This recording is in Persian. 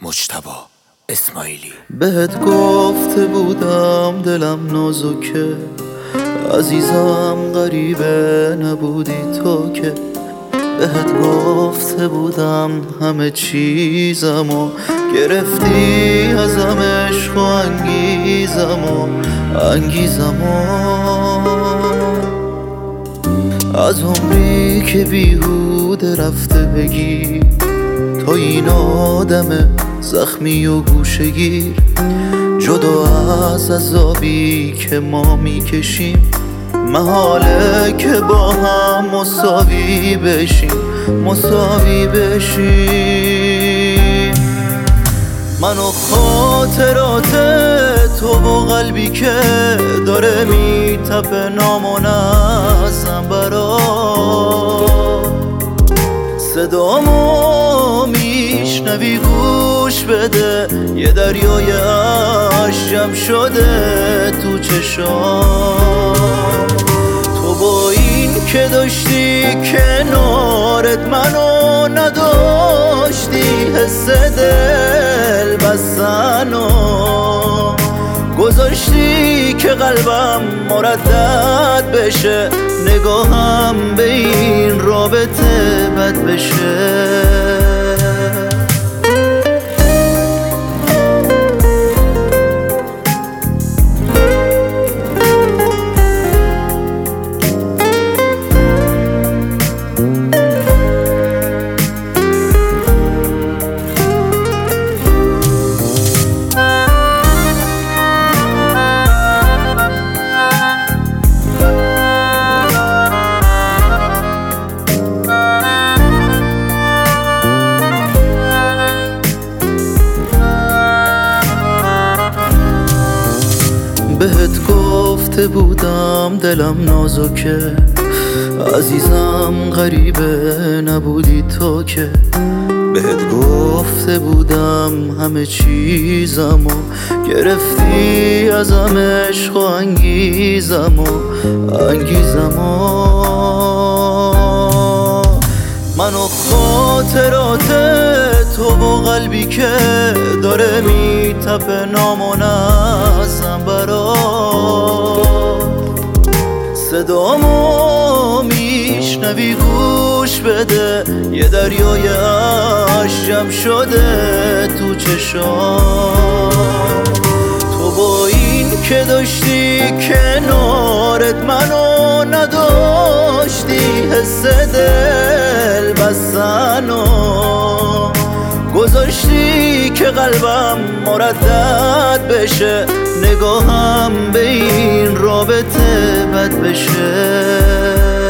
مجتبی اسماعیلی. بهت گفته بودم دلم نازکه، عزیزم غریبه نبودی تو که. بهت گفته بودم همه چیزمو گرفتی ازم، عشق و انگیزمو از عمری که بیهوده رفته بگی تو این آدم زخمی و گوشه‌گیر، جدا از عذابی که ما میکشیم محاله که با هم مساوی بشیم. من و خاطرات تو و قلبی که داره میتپه نامنظم برات، صدامو میشنوی گوش بده، یه دریای عشق جمع شده تو چشام. تو با این که داشتی کنارت منو نداشتی، حس دل بستنو گذاشتی که قلبم مردد بشه، نگاهم به این رابطه بد بشه. بهت گفته بودم دلم نازکه، عزیزم غریبه نبودی تو که. بهت گفته بودم همه چیزمو گرفتی ازم، عشق و انگیزمو من و خاطرات تو و قلبی که داره میتپه نامنظم برات، صدامو میشنوی گوش بده، یه دریای عشق جمع شده تو چشام. تو با این که داشتی کنارت منو نداشتی، حس دل بستنو گذاشتی که قلبم مردد بشه، نگاهم به این رابطه بد بشه.